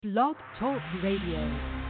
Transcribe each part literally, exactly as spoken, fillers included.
Blog Talk Radio.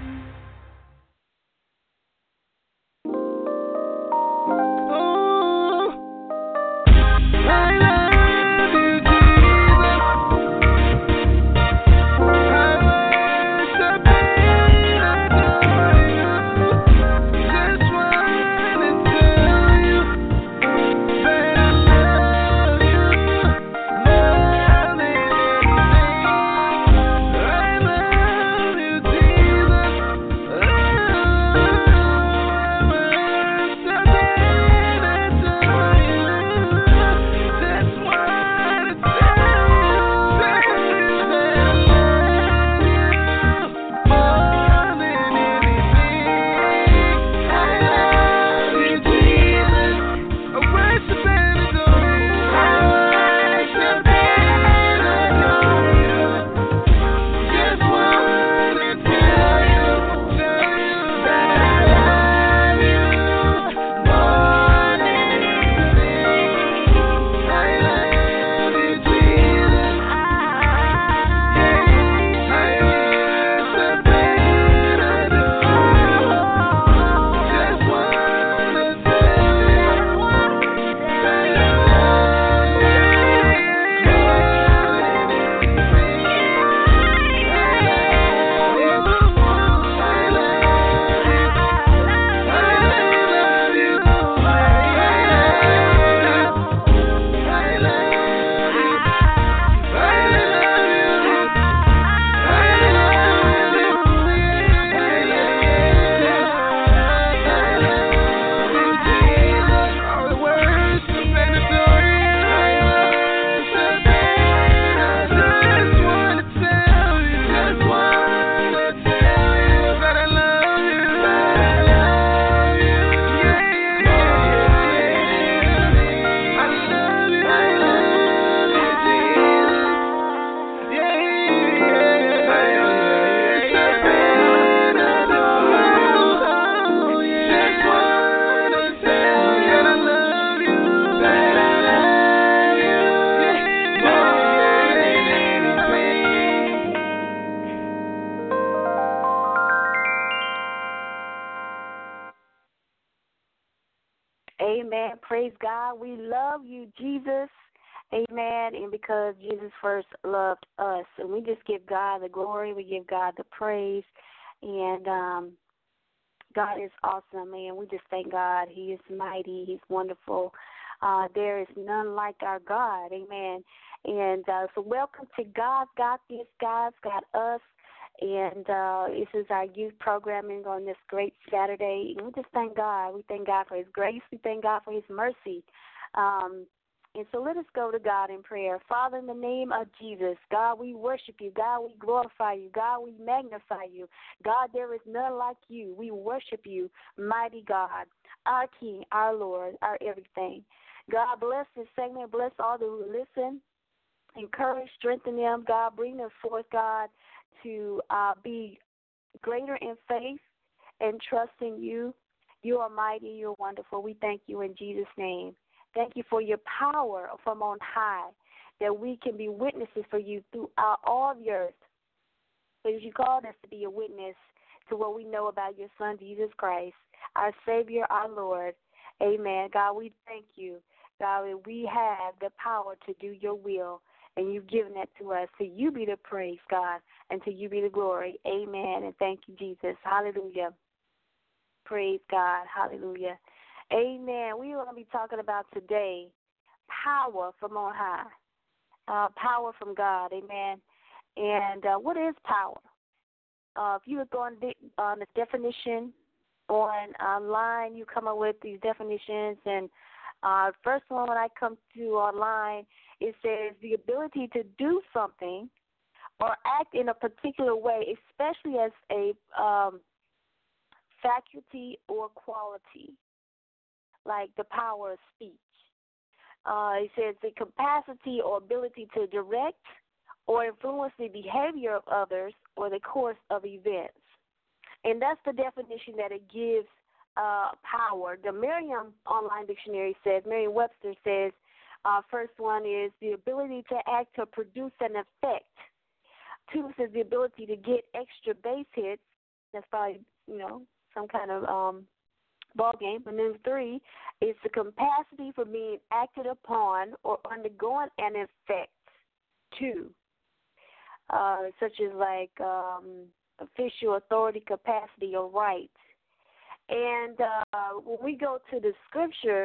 Amen. Praise God. We love you, Jesus. Amen. And because Jesus first loved us. And we just give God the glory. We give God the praise. And um, God is awesome, man. We just thank God. He is mighty. He's wonderful. Uh, there is none like our God. Amen. And uh, so welcome to God's Got This, God's Got Us. And uh, this is our youth programming on this great Saturday. And we just thank God. We thank God for His grace. We thank God for His mercy. Um, and so let us go to God in prayer. Father, in the name of Jesus, God, we worship you. God, we glorify you. God, we magnify you. God, there is none like you. We worship you, mighty God, our King, our Lord, our everything. God, bless this segment. Bless all who listen. Encourage, strengthen them. God, bring them forth, God, to uh, be greater in faith and trust in you. You are mighty. You're wonderful. We thank you in Jesus' name. Thank you for your power from on high, that we can be witnesses for you throughout all the earth. Because you called us to be a witness to what we know about your Son, Jesus Christ, our Savior, our Lord. Amen. God, we thank you. God, that we have the power to do your will, and you've given that to us. To you be the praise, God, and to you be the glory. Amen. And thank you, Jesus. Hallelujah. Praise God. Hallelujah. Amen. We are going to be talking about today power from on high, uh, power from God. Amen. And uh, what is power? Uh, if you look on the, on the definition on online, you come up with these definitions. And uh, first one when I come to online, it says the ability to do something or act in a particular way, especially as a um, faculty or quality, like the power of speech. Uh, it says the capacity or ability to direct or influence the behavior of others or the course of events. And that's the definition that it gives uh, power. The Merriam Online Dictionary says, Merriam-Webster says, uh, first one is the ability to act or produce an effect, two says the ability to get extra base hits. That's probably, you know, some kind of um, ball game. And then three is the capacity for being acted upon or undergoing an effect. Two, uh, such as like um, official authority, capacity, or right. And uh, when we go to the scripture,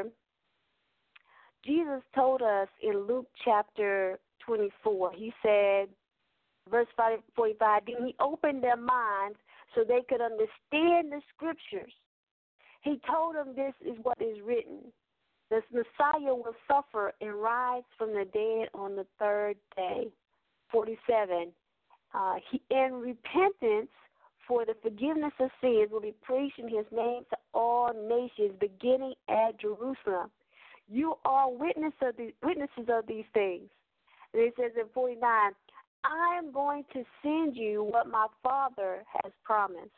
Jesus told us in Luke chapter twenty-four, he said, verse forty-five, then he opened their minds so they could understand the scriptures. He told them this is what is written. The Messiah will suffer and rise from the dead on the third day. forty-seven, uh, he, in repentance for the forgiveness of sins will be preached in his name to all nations, beginning at Jerusalem. You are witness of the, witnesses of these things. And it says in forty-nine, I am going to send you what my Father has promised.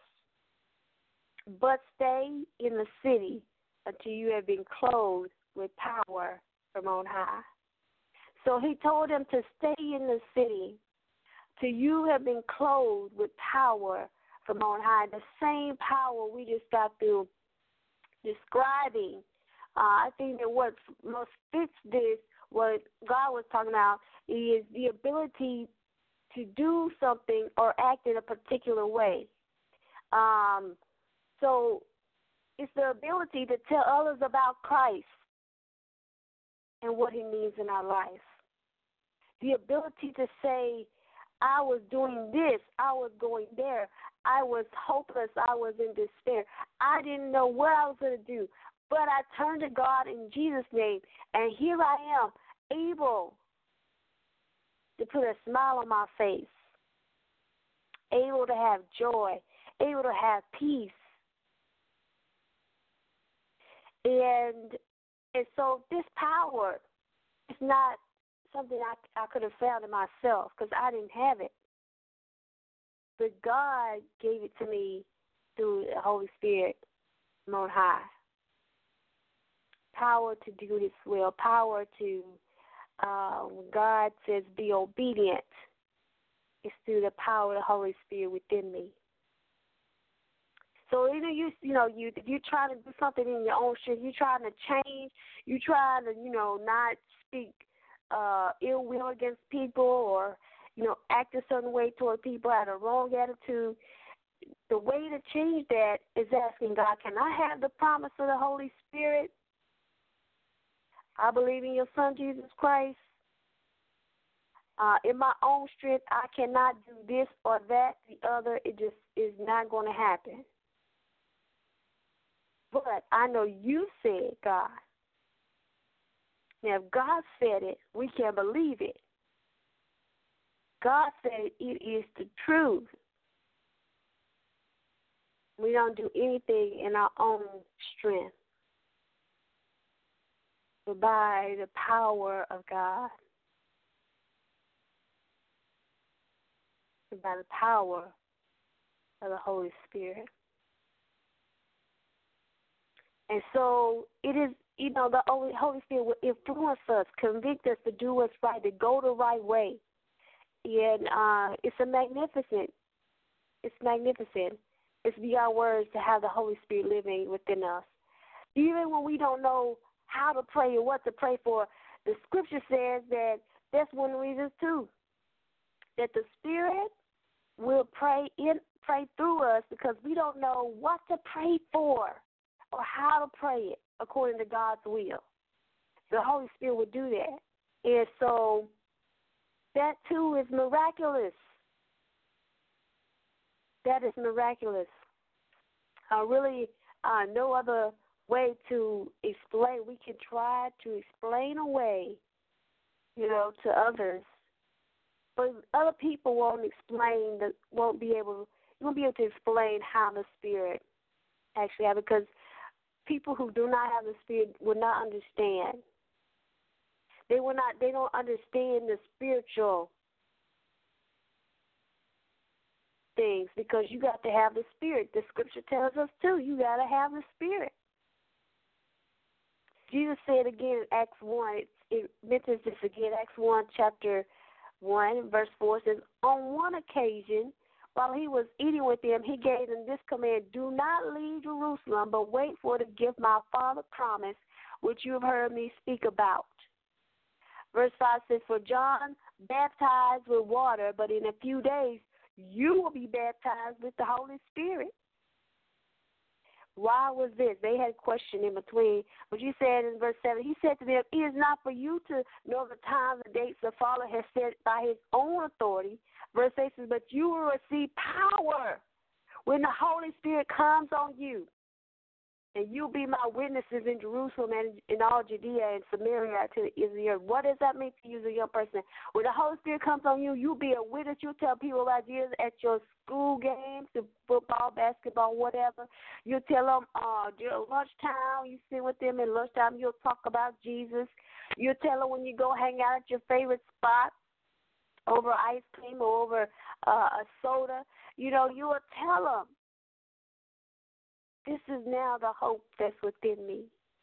But stay in the city until you have been clothed with power from on high. So he told them to stay in the city till you have been clothed with power from on high. The same power we just got through describing. Uh, I think that what most fits this, what God was talking about, is the ability to do something or act in a particular way. Um, so it's the ability to tell others about Christ and what he means in our life. The ability to say, I was doing this, I was going there, I was hopeless, I was in despair. I didn't know what I was going to do, but I turned to God in Jesus' name, and here I am, able to put a smile on my face, able to have joy, able to have peace. And and so this power is not something I, I could have found in myself because I didn't have it. But God gave it to me through the Holy Spirit from on high. Power to do His will, power to, uh, when God says be obedient, it's through the power of the Holy Spirit within me. So either you, you know, you if you're trying to do something in your own strength, you're trying to change, you're trying to, you know, not speak uh, ill will against people or, you know, act a certain way toward people, have a wrong attitude. The way to change that is asking God, can I have the promise of the Holy Spirit? I believe in your Son, Jesus Christ. Uh, in my own strength, I cannot do this or that, the other. It just is not going to happen. But I know you said, God. Now, if God said it, we can believe it. God said it is the truth. We don't do anything in our own strength, but by the power of God, and by the power of the Holy Spirit. And so it is, you know, the Holy Spirit will influence us, convict us to do what's right, to go the right way. And uh, it's a magnificent, it's magnificent. It's beyond words to have the Holy Spirit living within us. Even when we don't know how to pray or what to pray for, the Scripture says that that's one of the reasons too, that the Spirit will pray in, pray through us because we don't know what to pray for or how to pray it according to God's will. The Holy Spirit will do that. And so that too is miraculous. That is miraculous. Uh, really, uh, no other way to explain. We can try to explain away, you know, to others, but other people won't explain. The, won't be able. You won't be able to explain how the Spirit actually have, because people who do not have the Spirit will not understand. They will not. They don't understand the spiritual things because you got to have the Spirit. The Scripture tells us too. You got to have the Spirit. Jesus said again in Acts one. It, it mentions this again. Acts one, chapter one, verse four says, on one occasion, while he was eating with them, he gave them this command, do not leave Jerusalem, but wait for the gift my Father promised, which you have heard me speak about. Verse five says, for John baptized with water, but in a few days you will be baptized with the Holy Spirit. Why was this? They had question in between. But you said in verse seven, he said to them, it is not for you to know the times and dates the Father has set by his own authority. Verse eight says, but you will receive power when the Holy Spirit comes on you. And you'll be my witnesses in Jerusalem and in all Judea and Samaria to Israel. What does that mean to you as a young person? When the Holy Spirit comes on you, you'll be a witness. You'll tell people about Jesus at your school games, the football, basketball, whatever. You'll tell them uh, during lunchtime, you sit with them at lunchtime, you'll talk about Jesus. You'll tell them when you go hang out at your favorite spot over ice cream or over uh, a soda. You know, you will tell them. This is now the hope that's within me.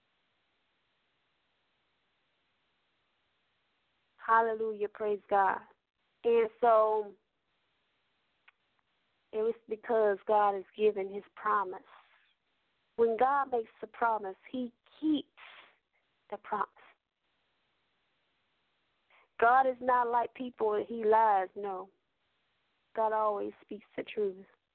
Hallelujah, praise God. And so it was because God has given his promise. When God makes a promise, he keeps the promise. God is not like people, he lies, no. God always speaks the truth.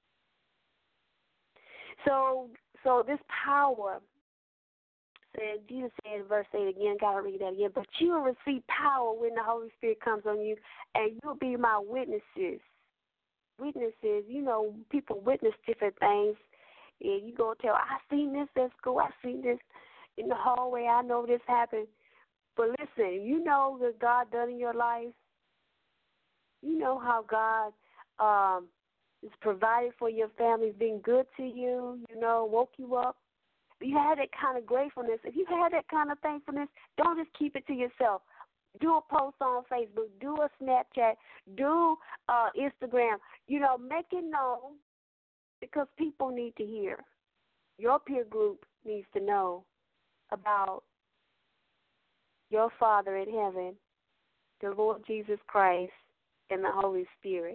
So, so this power, said Jesus said in verse eight again, gotta read that again. But you will receive power when the Holy Spirit comes on you, and you'll be my witnesses. Witnesses, you know, people witness different things. And you go tell, I seen this at school, I seen this in the hallway, I know this happened. But listen, you know that God done in your life. You know how God um is provided for your family, being good to you, you know, woke you up. If you had that kind of gratefulness, if you had that kind of thankfulness, don't just keep it to yourself. Do a post on Facebook, do a Snapchat, do uh, Instagram. You know, make it known because people need to hear. Your peer group needs to know about your Father in heaven, the Lord Jesus Christ, and the Holy Spirit.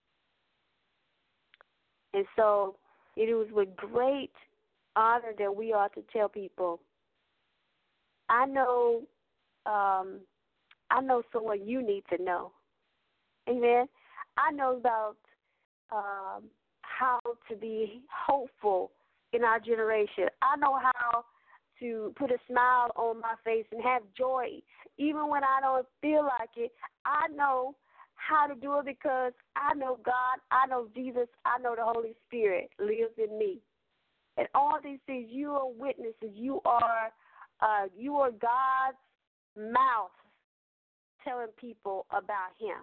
And so it was with great honor that we ought to tell people, I know um, I know someone you need to know. Amen. I know about um, how to be hopeful in our generation. I know how to put a smile on my face and have joy. Even when I don't feel like it, I know how to do it because I know God, I know Jesus, I know the Holy Spirit lives in me. And all these things, you are witnesses. You are, uh, you are God's mouth telling people about him.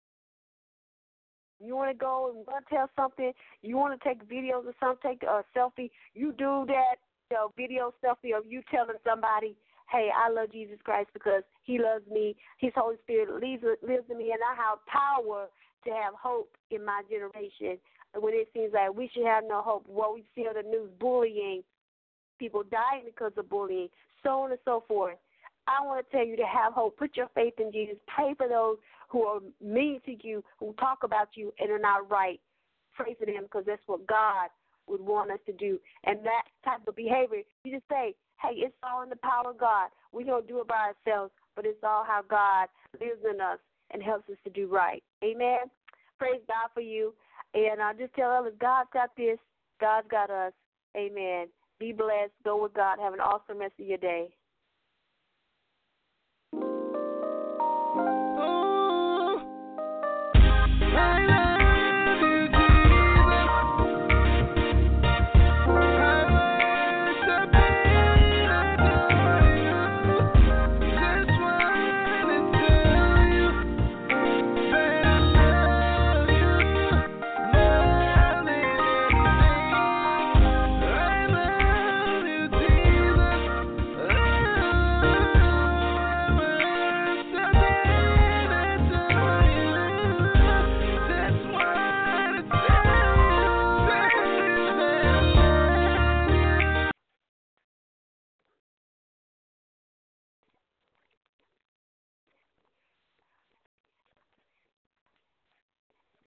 You want to go and want to tell something, you want to take videos or something, take a selfie, you do that, you know, video selfie of you telling somebody, hey, I love Jesus Christ because he loves me. His Holy Spirit lives, lives in me, and I have power to have hope in my generation. When it seems like we should have no hope, what we see on the news, bullying, people dying because of bullying, so on and so forth. I want to tell you to have hope. Put your faith in Jesus. Pray for those who are mean to you, who talk about you and are not right. Pray for them because that's what God would want us to do. And that type of behavior, you just say, hey, it's all in the power of God. We don't do it by ourselves, but it's all how God lives in us and helps us to do right. Amen. Praise God for you. And I just tell others, God's got this. God's got us. Amen. Be blessed. Go with God. Have an awesome rest of your day.